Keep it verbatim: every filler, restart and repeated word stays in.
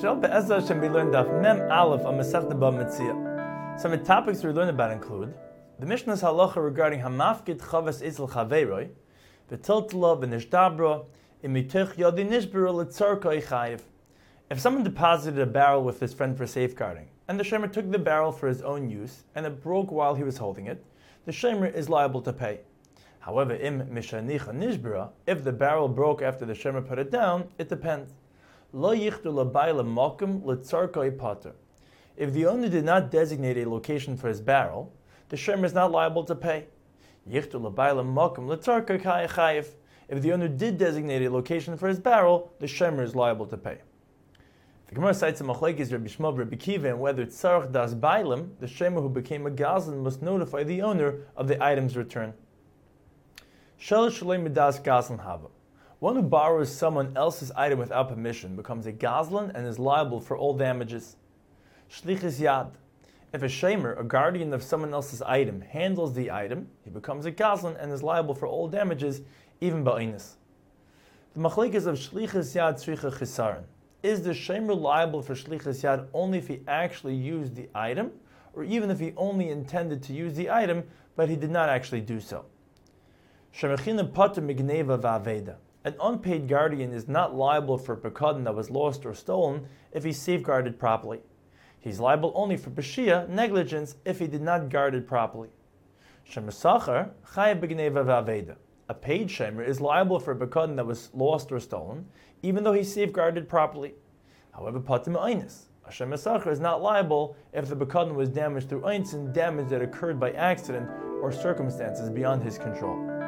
Shal Be'ezah Hashem we learned Daf Mem Aleph on Masechta Bava Metzia. Some of the topics we learned about include the Mishnah's halacha regarding Hamafkid Chavas Isel Chaveiroi, V'tiltala V'nishdabra, Imituch Yodi Nishbara L'tzarka Chayiv. If someone deposited a barrel with his friend for safeguarding, and the shemer took the barrel for his own use, and it broke while he was holding it, the shemer is liable to pay. However, im mishanicha nishbara, if the barrel broke after the shemer put it down, it depends. Lo yichdu labayla mokum l'tzarkoi pater. If the owner did not designate a location for his barrel, the shemer is not liable to pay. Yichdu labayla mokum l'tzarkoi chayiv. If the owner did designate a location for his barrel, the shemer is liable to pay. The Gemara cites a machlekes Rabbi Shmuel, Rabbi Kiva, and whether it's tzarach das bailim, the shemer who became a gazlan must notify the owner of the item's return. Shel shalei midas gazlan hava. One who borrows someone else's item without permission becomes a gazlan and is liable for all damages. Shlichus yad. If a shemer, a guardian of someone else's item, handles the item, he becomes a gazlan and is liable for all damages, even ba'inus. The machlekes of shlichus yad tzricha chisaron. Is the shemer liable for shlichus yad only if he actually used the item, or even if he only intended to use the item, but he did not actually do so? Shemechina pater migneva va'aveda. An unpaid guardian is not liable for pekadon that was lost or stolen if he safeguarded properly. He's liable only for peshia, negligence, if he did not guard it properly. Shemesachar chayav b'gneva va'aveda. A paid shemer is liable for pekadon that was lost or stolen, even though he safeguarded properly. However, pater me'aynis. A shemesachar is not liable if the pekadon was damaged through einsin, damage that occurred by accident or circumstances beyond his control.